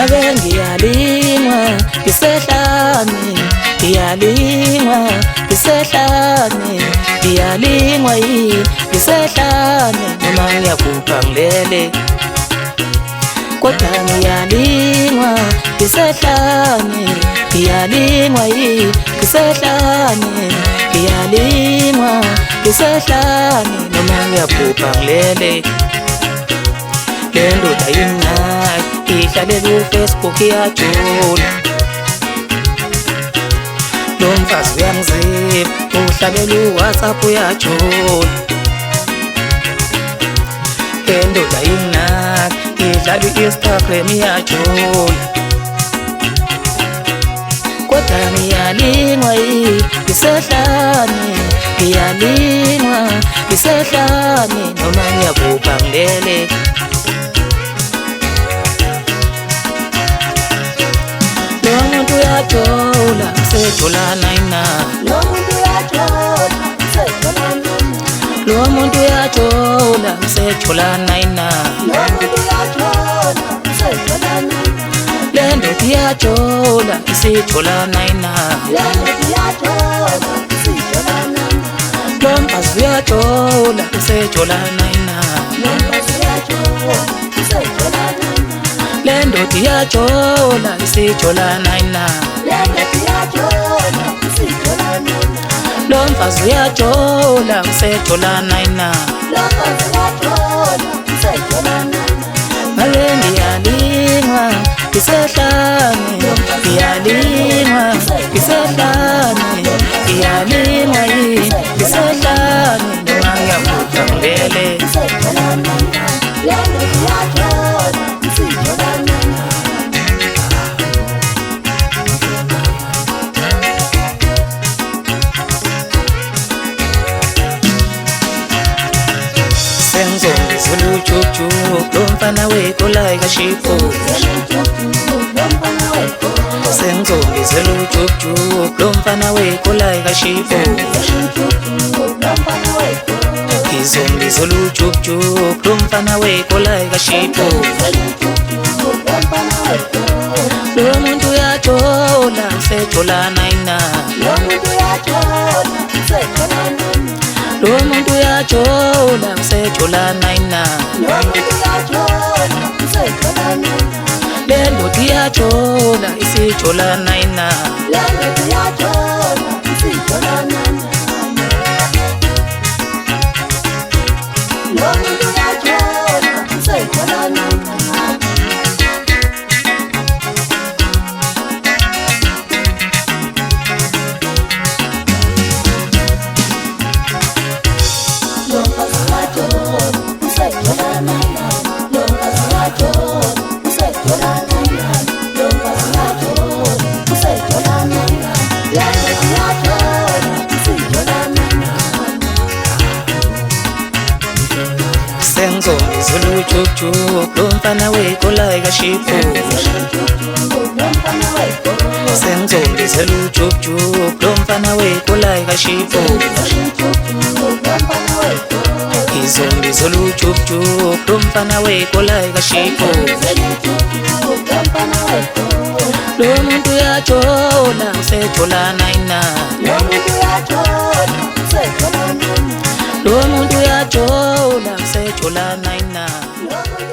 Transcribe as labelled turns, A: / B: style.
A: ngabe ngiyalingwa ngisehlane, ngiyalingwa ngisehlane, ngiyalingwa ngisehlane, noma ngiyagubha ngilele kodwa ngiyalingwa ngisehlane, ngiyalingwa ngisehlane, ngiyalingwa ngisehlane, noma ngiyagubha ngilele. Le ndoda imnandi ihlale ku-Facebook iyajula, lo mfazi uyangizipha uhlabela u-WhatsApp uyajula. Le ndoda imnandi idlala i-Instagram iyajula, kodwa ngiyalingwa ngisehlane, ngiyalingwa ngisehlane, noma ngiyagubha ngilele. Lo muntu uyajula ngisejulana yina,
B: lo muntu uyajula ngisejulana,
A: lo muntu uyajula ngisejulana yina,
B: lo muntu uyajula ngisejulana,
A: le ndoda iyajula isijulana yina,
B: le ndoda iyajula isijulana,
A: lo mfazi uyajula isejulana yina,
B: lo mfazi uyajula isijulana,
A: le ndoda iyajula isijulana yina,
B: le ndoda iyajula isijulana,
A: lo mfazi uyajula isejulana yina,
B: lo mfazi uyajula isijulana,
A: ngabe ngiyalingwa ngisehlane, ngiyalingwa ngisehlane, ngiyalingwa ngisehlane, noma ngiyagubha ngilele.
B: isijulana, le ndoda iyajula isijulana.
A: Sengizongizela ujujuju lo mfana wekola ikashipho, sengizongizela ujujuju lo mfana wekola ikashipho, ngizongizela ujujuju lo mfana wekola ikashipho. Lo muntu uyajula ngisejulana yina,
B: Lo muntu uyajula ngisejulana,
A: lo muntu uyajula ngisejulana yina,
B: lo muntu uyajula ngisejulana,
A: le ndoda iyajula isijulana yina,
B: le ndoda iyajula isijulana, lo muntu uyajula isijulana. Lo mfazi uyajula isijulana, lo mfazi uyajula isijulana, lo mfazi uyajula isijulana, le ndoda iyajula isijulana.
A: sengizongizela ujujuju lo mfana wekola ikashipho, sengizongizela ujujuju lo mfana wekola ikashipho, ngizongizela ujujuju lo mfana wekola ikashipho. Lo muntu uyajula ngisejulana yina, lo muntu uyajula ngisejulana yina,